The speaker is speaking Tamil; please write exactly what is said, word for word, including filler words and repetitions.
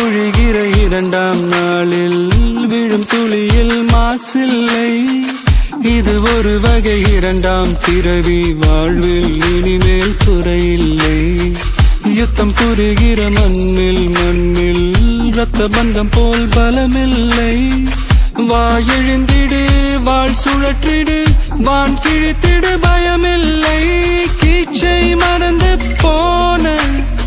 பொழிகிற இரண்டாம் நாளில் விழும் துளியில் மாசில்லை. இது ஒரு வகை இரண்டாம் பிறவி, வாழ்வில் இனிமேல் குறையில்லை. யுத்தம் புரிகிற மண்ணில் மண்ணில் இரத்த பந்தம் போல் பலமில்லை. வா எழுந்திடு, வாழ் சுழற்றிடு, வான் கிழித்திடு, பயமில்லை. கீச்சை மறந்து போன